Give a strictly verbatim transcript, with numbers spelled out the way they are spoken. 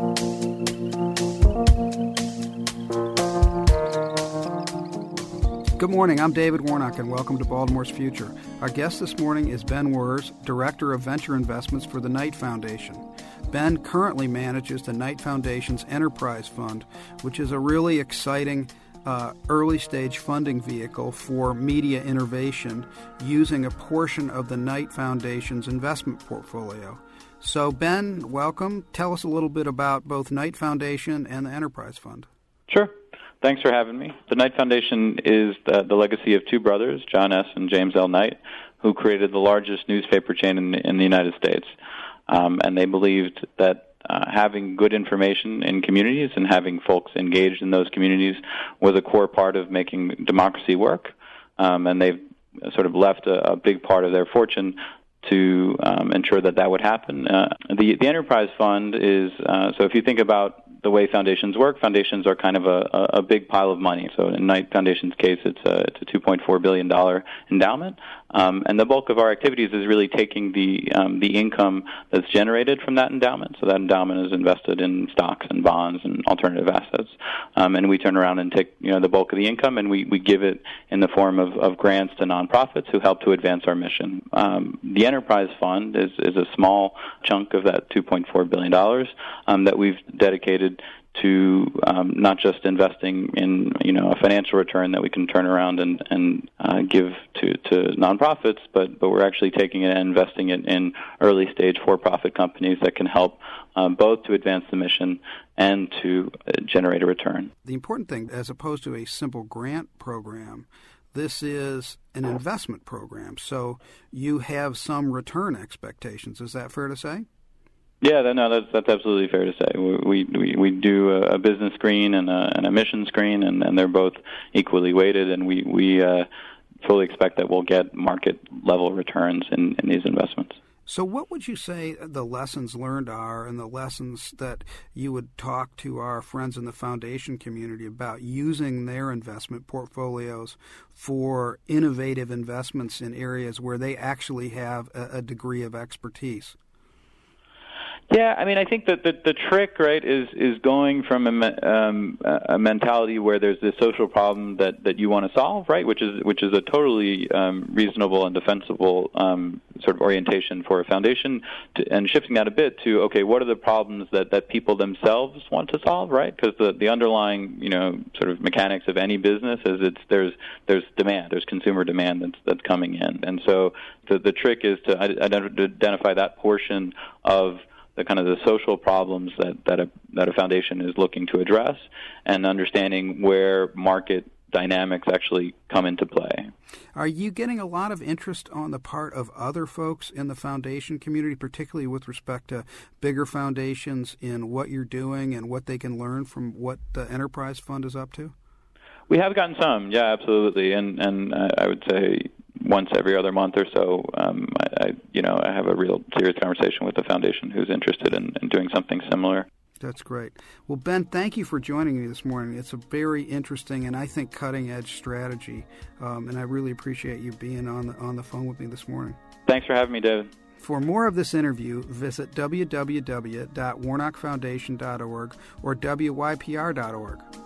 Good morning, I'm David Warnock, and welcome to Baltimore's Future. Our guest this morning is Ben Wurz, Director of Venture Investments for the Knight Foundation. Ben currently manages the Knight Foundation's Enterprise Fund, which is a really exciting uh, early-stage funding vehicle for media innovation using a portion of the Knight Foundation's investment portfolio. So, Ben, welcome. Tell us a little bit about both Knight Foundation and the Enterprise Fund. Sure. Thanks for having me. The Knight Foundation is the, the legacy of two brothers, John S. and James L. Knight, who created the largest newspaper chain in, in the United States. Um, and they believed that uh, having good information in communities and having folks engaged in those communities was a core part of making democracy work. Um, and they've sort of left a, a big part of their fortune to um, ensure that that would happen. Uh, the, the Enterprise Fund is, uh, so if you think about the way foundations work, foundations are kind of a, a big pile of money. So in Knight Foundation's case, it's a, it's a two point four billion dollars endowment. Um, and the bulk of our activities is really taking the um, the income that's generated from that endowment. So that endowment is invested in stocks and bonds and alternative assets. Um, and we turn around and take you know the bulk of the income and we, we give it in the form of, of grants to nonprofits who help to advance our mission. Um, the Enterprise Fund is, is a small chunk of that two point four billion dollars um, that we've dedicated to um, not just investing in you know a financial return that we can turn around and, and uh, give to, to nonprofits, but, but we're actually taking it and investing it in early stage for-profit companies that can help um, both to advance the mission and to uh, generate a return. The important thing, as opposed to a simple grant program, this is an investment program, so you have some return expectations. Is that fair to say? Yeah, no, that's that's absolutely fair to say. We we we do a business screen and a, and a mission screen, and, and they're both equally weighted, and we we uh, fully expect that we'll get market level returns in, in these investments. So, what would you say the lessons learned are, and the lessons that you would talk to our friends in the foundation community about using their investment portfolios for innovative investments in areas where they actually have a, a degree of expertise? Yeah, I mean, I think that the, the trick, right, is is going from a, um, a mentality where there's this social problem that, that you want to solve, right, which is which is a totally um, reasonable and defensible um, sort of orientation for a foundation, to, and shifting that a bit to, okay, what are the problems that, that people themselves want to solve, right? Because the, the underlying, you know, sort of mechanics of any business is it's there's there's demand, there's consumer demand that's that's coming in, and so the the trick is to identify that portion of the kind of the social problems that, that a that a foundation is looking to address, and understanding where market dynamics actually come into play. Are you getting a lot of interest on the part of other folks in the foundation community, particularly with respect to bigger foundations in what you're doing and what they can learn from what the Enterprise Fund is up to? We have gotten some, yeah, absolutely, and and uh, I would say once every other month or so, um, I, I, you know, I have a real serious conversation with the foundation who's interested in, in doing something similar. That's great. Well, Ben, thank you for joining me this morning. It's a very interesting and I think cutting-edge strategy, um, and I really appreciate you being on the on the phone with me this morning. Thanks for having me, David. For more of this interview, visit w w w dot warnock foundation dot org or w y p r dot org.